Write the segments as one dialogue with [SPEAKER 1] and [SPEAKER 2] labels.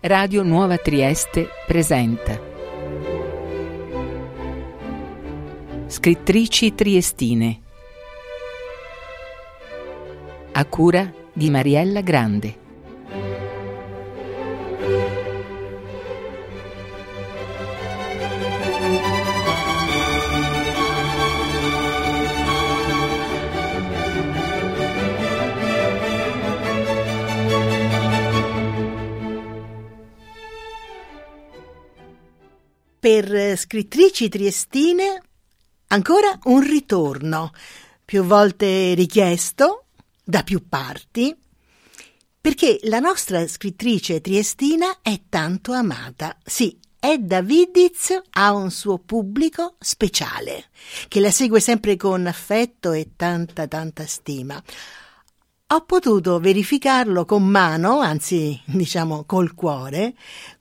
[SPEAKER 1] Radio Nuova Trieste presenta Scrittrici triestine, a cura di Mariella Grande.
[SPEAKER 2] Per scrittrici triestine ancora un ritorno, più volte richiesto da più parti, perché la nostra scrittrice triestina è tanto amata. Sì, Edda Widiz ha un suo pubblico speciale, che la segue sempre con affetto e tanta stima. Ho potuto verificarlo con mano, anzi diciamo col cuore,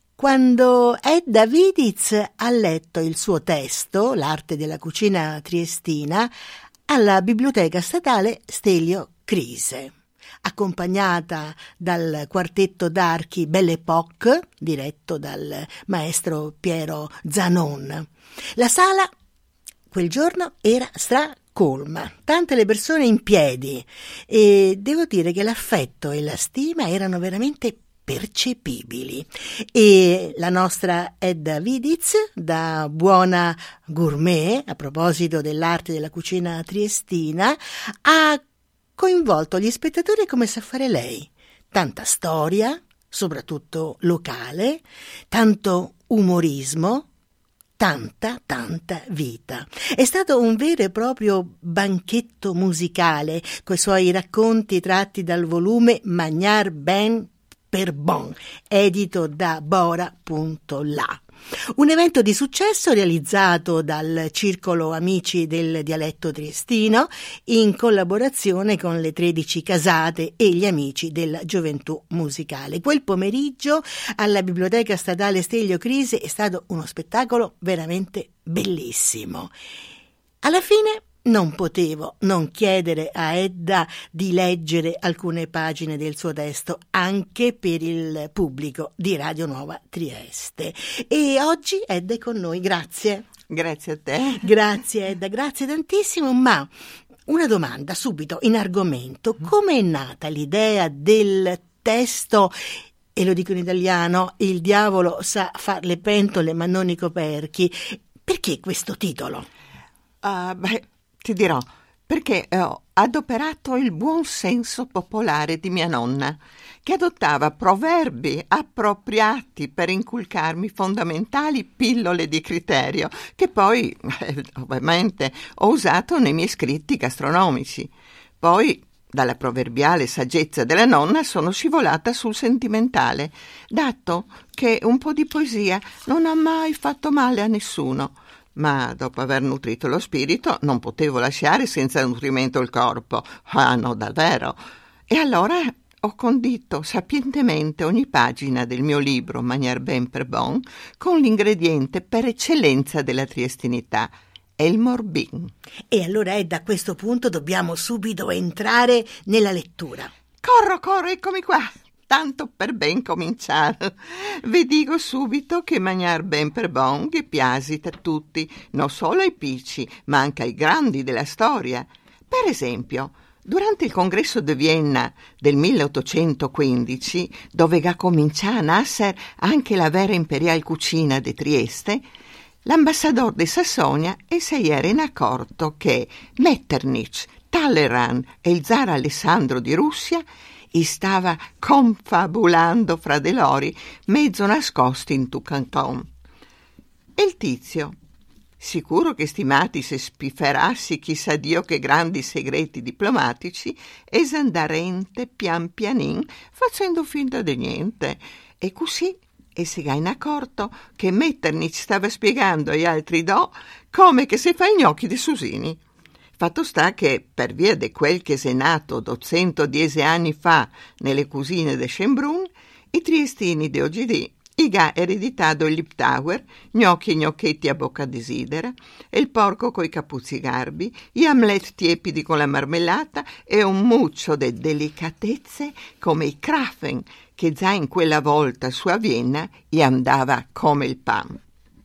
[SPEAKER 2] quando Edda Widiz ha letto il suo testo, L'arte della cucina triestina, alla Biblioteca Statale Stelio Crise, accompagnata dal quartetto d'archi Belle Époque, diretto dal maestro Piero Zanon. La sala quel giorno era stracolma, tante le persone in piedi, e devo dire che l'affetto e la stima erano veramente percepibili. E la nostra Edda Widiz, da buona gourmet, a proposito dell'arte della cucina triestina, ha coinvolto gli spettatori come sa fare lei. Tanta storia, soprattutto locale, tanto umorismo, tanta vita. È stato un vero e proprio banchetto musicale, coi suoi racconti tratti dal volume Magnar Ben per Bon, edito da Bora.la. Un evento di successo realizzato dal Circolo Amici del Dialetto Triestino in collaborazione con le 13 Casate e gli Amici della Gioventù Musicale. Quel pomeriggio alla Biblioteca Statale Stelio Crise è stato uno spettacolo veramente bellissimo. Alla fine non potevo non chiedere a Edda di leggere alcune pagine del suo testo anche per il pubblico di Radio Nuova Trieste. E oggi Edda è con noi, grazie.
[SPEAKER 3] Grazie a te.
[SPEAKER 2] Grazie Edda, grazie tantissimo, ma una domanda subito in argomento. Come è nata l'idea del testo, e lo dico in italiano, il diavolo sa far le pentole ma non i coperchi? Perché questo titolo?
[SPEAKER 3] Ti dirò, perché ho adoperato il buon senso popolare di mia nonna, che adottava proverbi appropriati per inculcarmi fondamentali pillole di criterio, che poi, ovviamente, ho usato nei miei scritti gastronomici. Poi, dalla proverbiale saggezza della nonna, sono scivolata sul sentimentale, dato che un po' di poesia non ha mai fatto male a nessuno. Ma dopo aver nutrito lo spirito non potevo lasciare senza nutrimento il corpo. Ah no, davvero. E allora ho condito sapientemente ogni pagina del mio libro Magnar Ben per Bon con l'ingrediente per eccellenza della triestinità, il morbin.
[SPEAKER 2] E allora da questo punto dobbiamo subito entrare nella lettura.
[SPEAKER 3] Corro, eccomi qua. Tanto per ben cominciare, vi dico subito che Magnar Ben per Bon che piace a tutti, non solo ai piccini, ma anche ai grandi della storia. Per esempio, durante il congresso di Vienna del 1815, dove ha cominciato a nascere anche la vera imperial cucina di Trieste, l'ambassador di Sassonia si era accorto che Metternich, Talleyrand e il zar Alessandro di Russia stava confabulando fra de lori mezzo nascosti in tu canton. E il tizio, sicuro che stimati se spifferassi chissà Dio che grandi segreti diplomatici, esandarente pian pianin facendo finta di niente, e così si è accorto che Metternich stava spiegando agli altri come che si fa i gnocchi di Susini. Fatto sta che, per via di quel che s'è nato 210 anni fa nelle cucine de Schönbrunn, i triestini di oggi I ha ereditato il Liptauer, gnocchi e gnocchetti a bocca desidera, e il porco coi capuzzi garbi, gli omelette tiepidi con la marmellata e un muccio de delicatezze come i Krafen, che già in quella volta su a Vienna gli andava come il pan.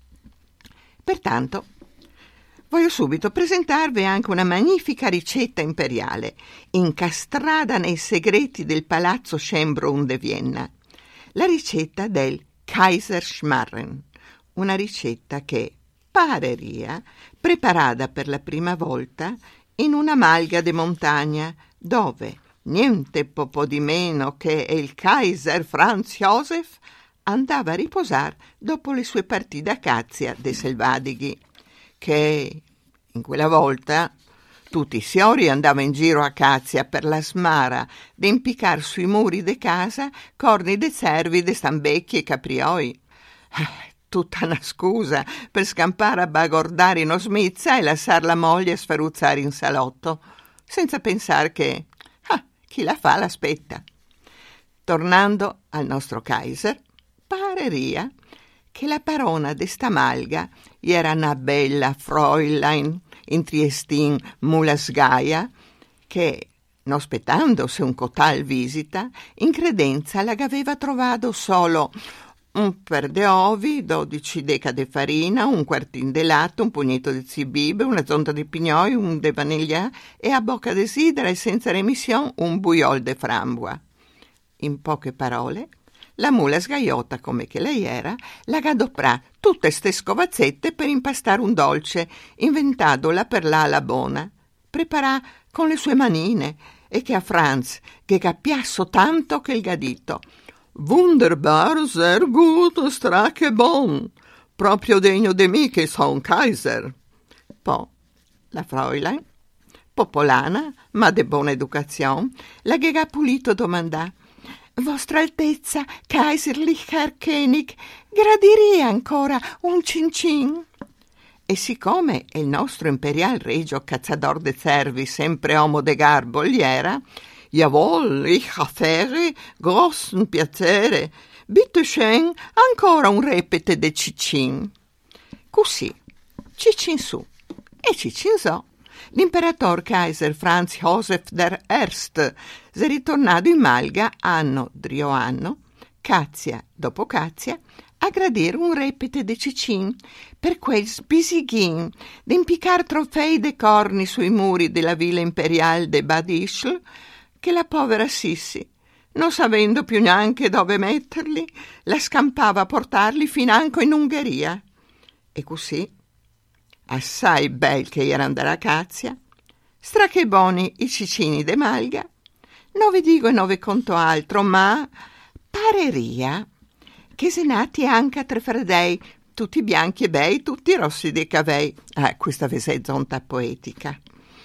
[SPEAKER 3] Pertanto, voglio subito presentarvi anche una magnifica ricetta imperiale, incastrata nei segreti del palazzo Schönbrunn de Vienna, la ricetta del Kaiserschmarren, una ricetta che, pareria, preparata per la prima volta in una malga de montagna, dove niente po' di meno che il Kaiser Franz Josef andava a riposare dopo le sue partite a cazia dei selvadighi, che in quella volta tutti i signori andavano in giro a cazia per la smara di impiccar sui muri de casa corni de cervi, de stambecchi e caprioi. Tutta una scusa per scampare a bagordare in osmizza e lasciar la moglie sferuzzare in salotto, senza pensare che chi la fa l'aspetta. Tornando al nostro Kaiser, pareria che la parona de sta malga era una bella Fräulein in Triestin Mulasgaia che, non aspettandosi un cotal visita, in credenza l'aveva trovato solo un per de ovi, 12 deca de farina, un quartin de latte, un pugnetto di zibib, una zonta di pignoi, un de vaniglia e a bocca desidera e senza remissione un buiol de frambua. In poche parole, la mula sgaiotta come che lei era, la gadoprà tutte ste scovazzette per impastare un dolce, inventadola per là alla bona. Preparà con le sue manine e che a Franz, che capiasso tanto che il gadito «Wunderbar, sehr gut, stracke bon, proprio degno de me che son Kaiser». Poi la Fräulein, popolana ma de buona educazione, la ghega pulito domandà «Vostra Altezza, Kaiserlicher König, gradirei ancora un cincin?» E siccome il nostro imperial regio cazzador de cervi, sempre uomo de garbo, gli era «Jawohl, ich affere, grossen piacere, bitte schön, ancora un repete de cicin». Così, cicin su e cicin so. L'imperatore Kaiser Franz Josef der Erst si è ritornato in malga anno drio anno, cazia dopo cazia, a gradire un repete de cicin per quel sbisighin d'impicar trofei de corni sui muri della villa imperiale de Bad Ischl, che la povera Sissi, non sapendo più neanche dove metterli, la scampava a portarli financo in Ungheria. E così, assai bel che era andare a cazia, strache boni i cicini de malga, non vi dico e non vi conto altro, ma pareria che se nati anche a tre fradei, tutti bianchi e bei, tutti rossi dei cavei. Questa è zonta poetica.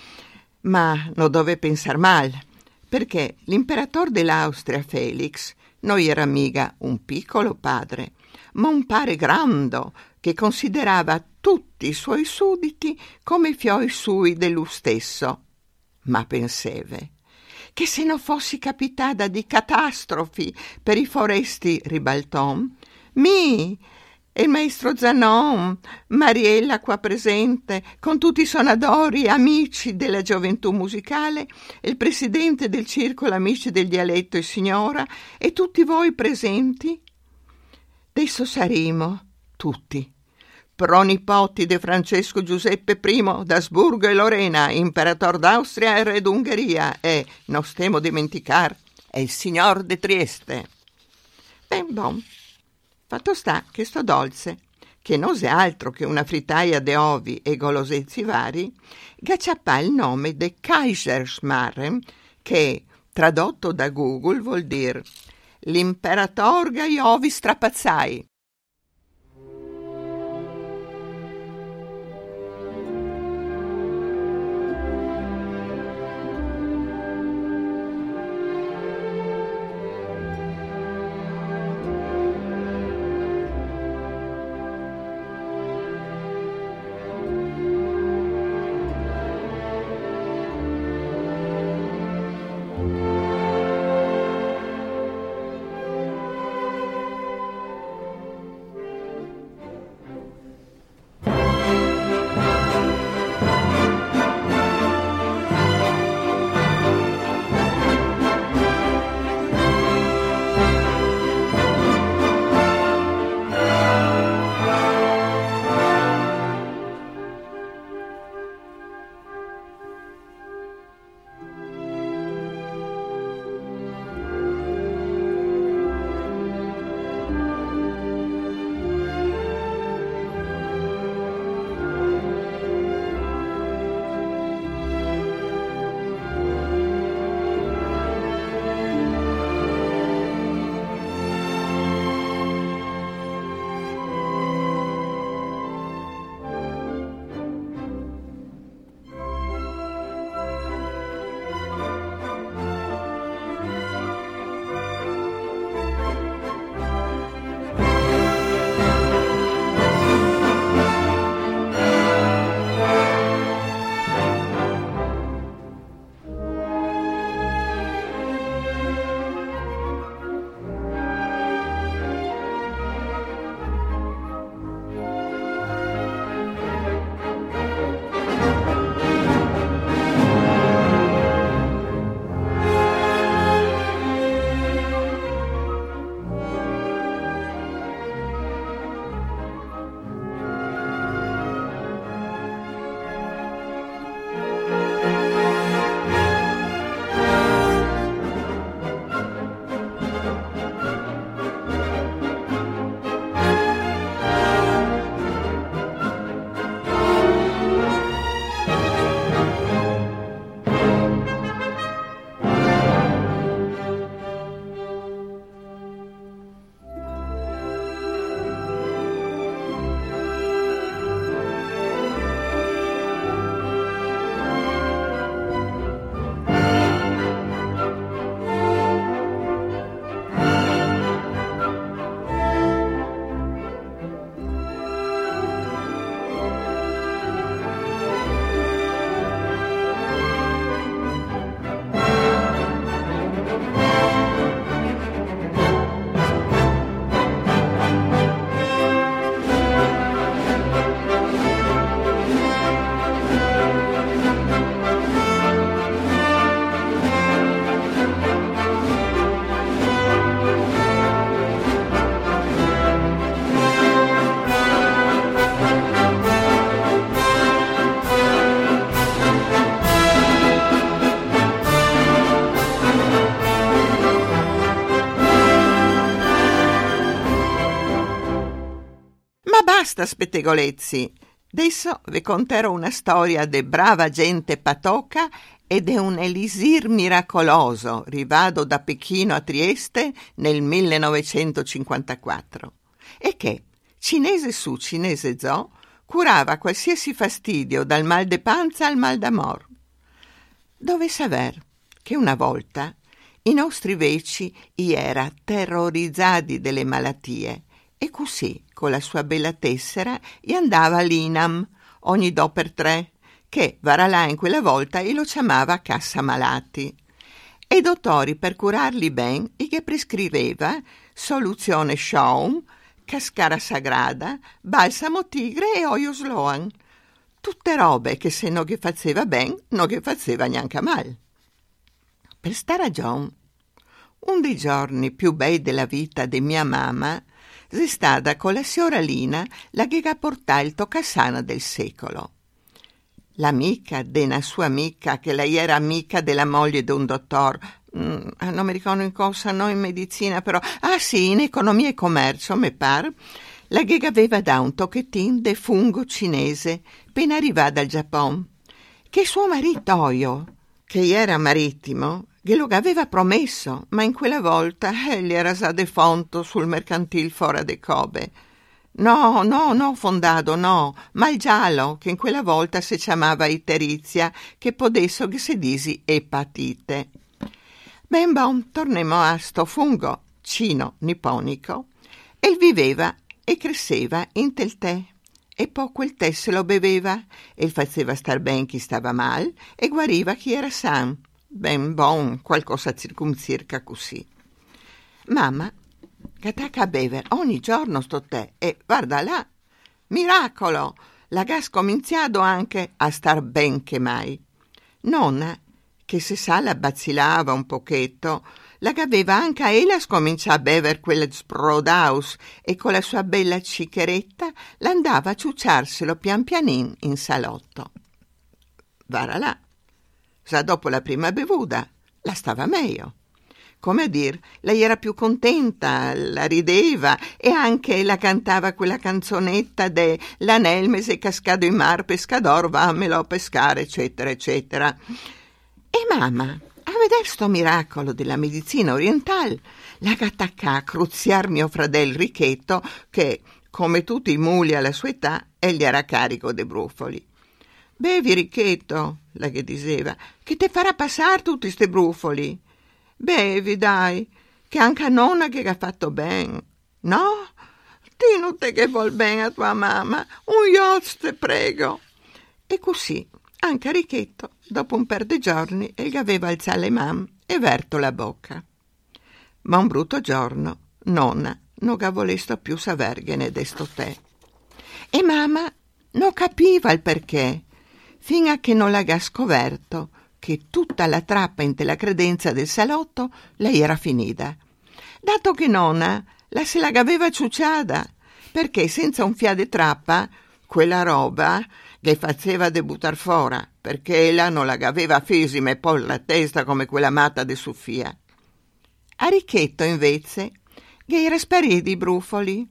[SPEAKER 3] Ma non dove pensar mal, perché l'imperatore dell'Austria Felix non era mica un piccolo padre, ma un pare grando che considerava tutti i suoi sudditi come fioi sui dello stesso. Ma penseve che se non fossi capitata di catastrofi per i foresti ribalton, mi e il maestro Zanon, Mariella qua presente, con tutti i sonadori amici della gioventù musicale, il presidente del circolo amici del dialetto e signora, e tutti voi presenti, adesso saremo tutti pronipoti di Francesco Giuseppe I d'Asburgo e Lorena, imperator d'Austria e re d'Ungheria, e, non stiamo dimenticar, è il signor de Trieste. Ben bon, fatto sta che sto dolce, che non è altro che una frittaia de ovi e golosezzi vari, gacciappa il nome de Kaiserschmarren, che, tradotto da Google, vuol dire l'imperator gai ovi strapazzai. basta spettegolezzi. Adesso vi conterò una storia de brava gente patoca e de un elisir miracoloso rivado da Pechino a Trieste nel 1954 e che, cinese su, cinese zo, curava qualsiasi fastidio dal mal de panza al mal d'amor. Dove saper che una volta i nostri veci era terrorizzati delle malattie e così, con la sua bella tessera, gli andava l'Inam ogni 2 per 3, che varalà in quella volta e lo chiamava cassa malati. E i dottori, per curarli ben, gli prescriveva soluzione Schaum, cascara sagrada, balsamo tigre e olio sloan. Tutte robe che se non gli faceva ben, non gli faceva neanche mal. Per sta ragione, un dei giorni più bei della vita di mia mamma è stata con la signora Lina la che portà il toccasana del secolo. L'amica della sua amica, che lei era amica della moglie di un dottor, non mi ricordo in cosa, no, in medicina però, sì, in economia e commercio, mi pare, la che aveva da un tocchettin de fungo cinese, appena arrivata dal Giappone, che suo marito, che era marittimo, glielo aveva promesso, ma in quella volta gli era già defunto sul mercantil fora de Kobe. No, fondado, no, ma il giallo, che in quella volta si chiamava iterizia, che podesso che si disi epatite. Ben bon, tornemmo a sto fungo cino-nipponico, e viveva e cresceva in tel tè, e poi quel tè se lo beveva, e faceva star ben chi stava mal, e guariva chi era san. Ben bon, qualcosa circumcirca così. Mamma catacca a bever ogni giorno sto tè e guarda là, miracolo, la gas cominciato anche a star ben che mai. Nonna, che se sa la bazzilava un pochetto, la che aveva anche a ella scomincià a bever quella Sprodaus e con la sua bella cicheretta l'andava a ciucciarselo pian pianin in salotto. Vara là. Sa dopo la prima bevuta la stava meglio. Come a dir, lei era più contenta, la rideva e anche la cantava quella canzonetta de l'anel me se cascado in mar pescador vammelo a pescare, eccetera, eccetera. E mamma, a veder sto miracolo della medicina orientale, la attaccà a cruziar mio fradel Richetto che, come tutti i muli alla sua età, egli era carico de brufoli. Bevi, Ricchetto, la che diceva, che te farà passare tutti ste brufoli. Bevi, dai, che anche a nonna che ha fatto ben. No? Ti te che vuol bene a tua mamma, un iozzo te prego. E così, anche a Ricchetto, dopo un per de giorni, egli aveva alzato le man e verto la bocca. Ma un brutto giorno, nonna non voleva più saverghene de sto tè. E mamma non capiva il perché, fino a che non l'ha scoperto che tutta la trappa in la credenza del salotto lei era finita. Dato che nonna se la aveva ciucciata, perché senza un fiade trappa, quella roba che faceva de buttar fora, perché ella non la aveva fisima e poi la testa come quella matta de Sofia. A Ricchetto, invece, che era spariti i brufoli.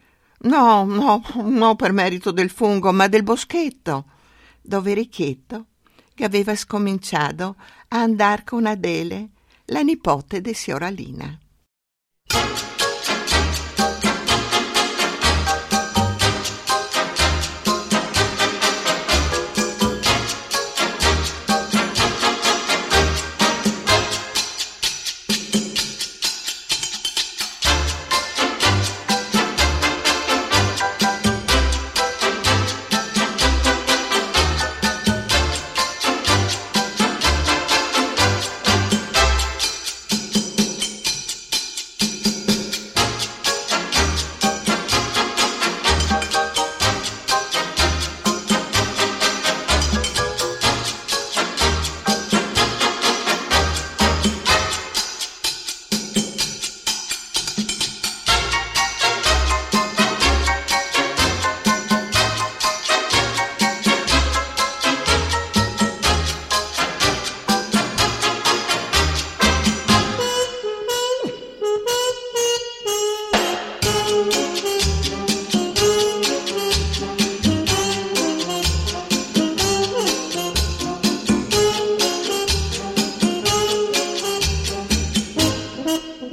[SPEAKER 3] No, per merito del fungo, ma del boschetto, dove Ricchetto, che aveva scominciato a andar con Adele, la nipote di signora Lina.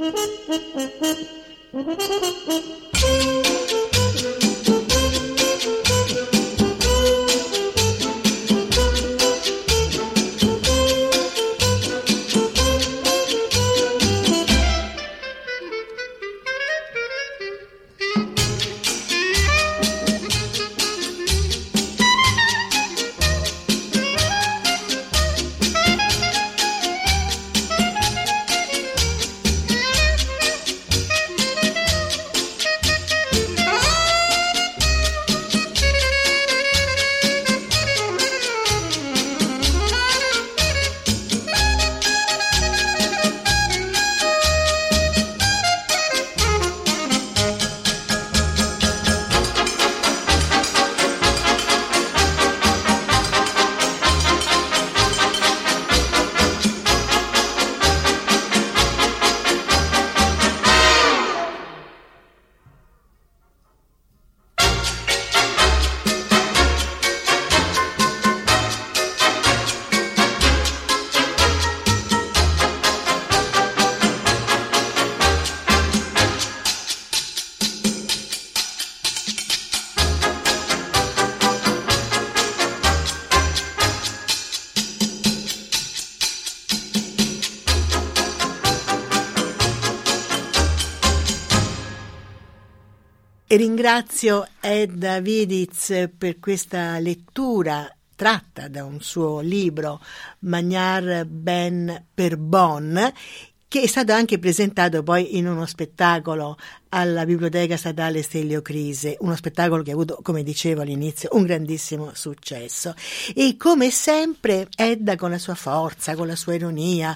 [SPEAKER 2] E ringrazio Edda Widiz per questa lettura tratta da un suo libro Magnar ben per Bonn, che è stato anche presentato poi in uno spettacolo alla Biblioteca Statale Stelio Crise, uno spettacolo che ha avuto, come dicevo all'inizio, un grandissimo successo. E come sempre Edda, con la sua forza, con la sua ironia,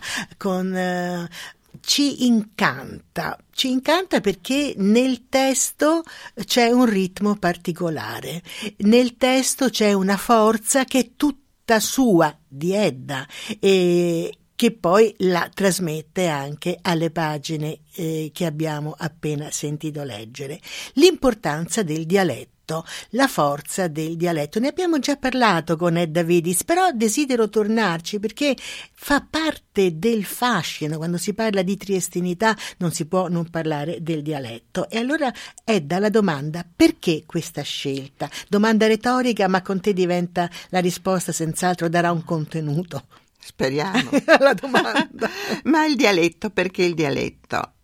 [SPEAKER 2] ci incanta perché nel testo c'è un ritmo particolare, nel testo c'è una forza che è tutta sua, di Edda, e che poi la trasmette anche alle pagine che abbiamo appena sentito leggere. L'importanza del dialetto, la forza del dialetto. Ne abbiamo già parlato con Edda Widiz, però desidero tornarci perché fa parte del fascino. Quando si parla di triestinità non si può non parlare del dialetto. E allora Edda, la domanda: perché questa scelta? Domanda retorica, ma con te diventa la risposta, senz'altro darà un contenuto.
[SPEAKER 3] Speriamo.
[SPEAKER 2] La domanda.
[SPEAKER 3] Ma il dialetto, perché il dialetto?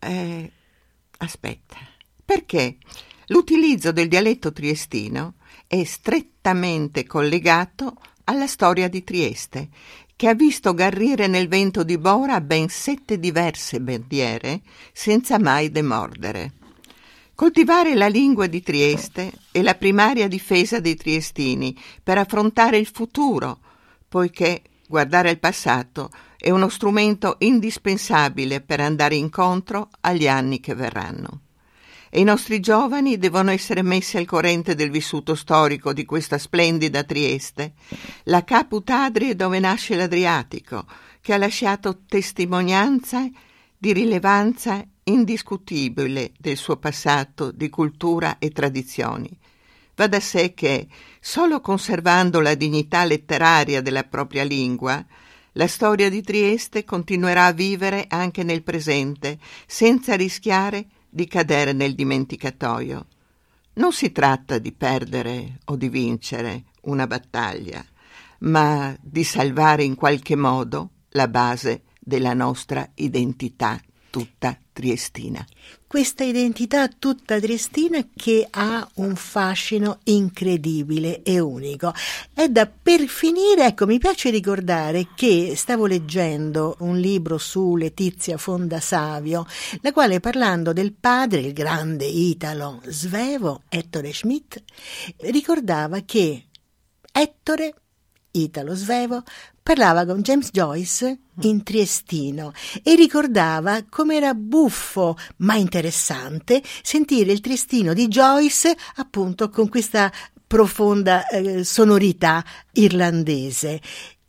[SPEAKER 3] Aspetta, perché l'utilizzo del dialetto triestino è strettamente collegato alla storia di Trieste, che ha visto garrire nel vento di Bora ben 7 diverse bandiere senza mai demordere. Coltivare la lingua di Trieste è la primaria difesa dei triestini per affrontare il futuro, poiché guardare al passato è uno strumento indispensabile per andare incontro agli anni che verranno. E i nostri giovani devono essere messi al corrente del vissuto storico di questa splendida Trieste, la Caput Adriae dove nasce l'Adriatico, che ha lasciato testimonianza di rilevanza indiscutibile del suo passato di cultura e tradizioni. Va da sé che, solo conservando la dignità letteraria della propria lingua, la storia di Trieste continuerà a vivere anche nel presente, senza rischiare di cadere nel dimenticatoio. Non si tratta di perdere o di vincere una battaglia, ma di salvare in qualche modo la base della nostra identità tutta triestina.
[SPEAKER 2] Questa identità tutta triestina che ha un fascino incredibile e unico. Per finire, ecco, mi piace ricordare che stavo leggendo un libro su Letizia Fondasavio, la quale, parlando del padre, il grande Italo Svevo, Ettore Schmidt, ricordava che Ettore, Italo Svevo, parlava con James Joyce in triestino e ricordava come era buffo ma interessante sentire il triestino di Joyce appunto con questa profonda sonorità irlandese.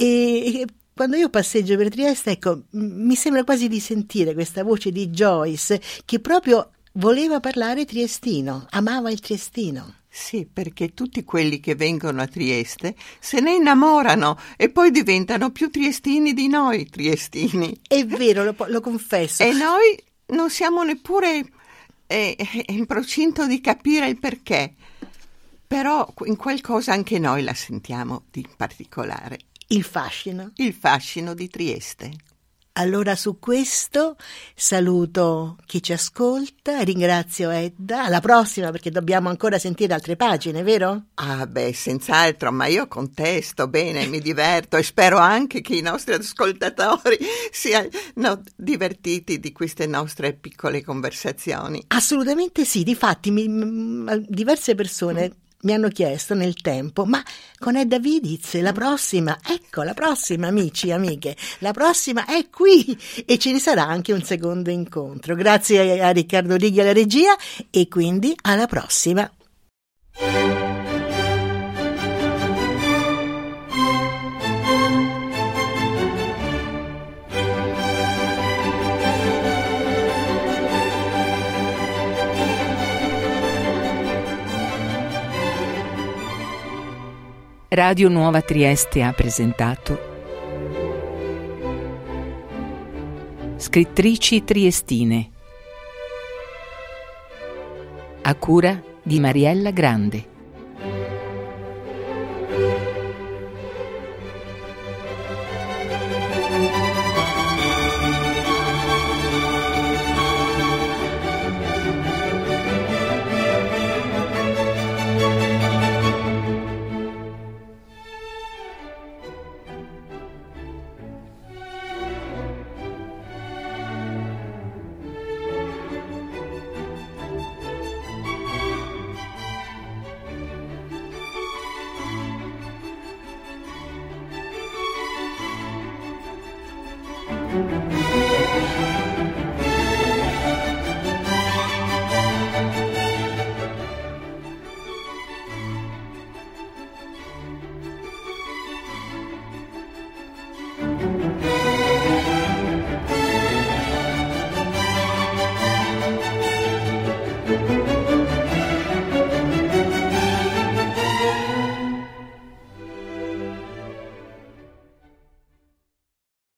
[SPEAKER 2] E quando io passeggio per Trieste, ecco, mi sembra quasi di sentire questa voce di Joyce che proprio voleva parlare triestino, amava il triestino.
[SPEAKER 3] Sì, perché tutti quelli che vengono a Trieste se ne innamorano e poi diventano più triestini di noi triestini.
[SPEAKER 2] È vero, lo confesso.
[SPEAKER 3] E noi non siamo neppure in procinto di capire il perché, però in qualcosa anche noi la sentiamo di particolare.
[SPEAKER 2] Il fascino.
[SPEAKER 3] Il fascino di Trieste.
[SPEAKER 2] Allora su questo saluto chi ci ascolta, ringrazio Edda, alla prossima perché dobbiamo ancora sentire altre pagine, vero?
[SPEAKER 3] Ah beh, senz'altro, ma io contesto bene, mi diverto e spero anche che i nostri ascoltatori siano divertiti di queste nostre piccole conversazioni.
[SPEAKER 2] Assolutamente sì, difatti diverse persone mi hanno chiesto nel tempo, ma con Edda Vidiz la prossima, ecco la prossima amici e amiche, la prossima è qui e ce ne sarà anche un secondo incontro. Grazie a Riccardo Righi alla regia e quindi alla prossima.
[SPEAKER 1] Radio Nuova Trieste ha presentato Scrittrici triestine, a cura di Mariella Grande.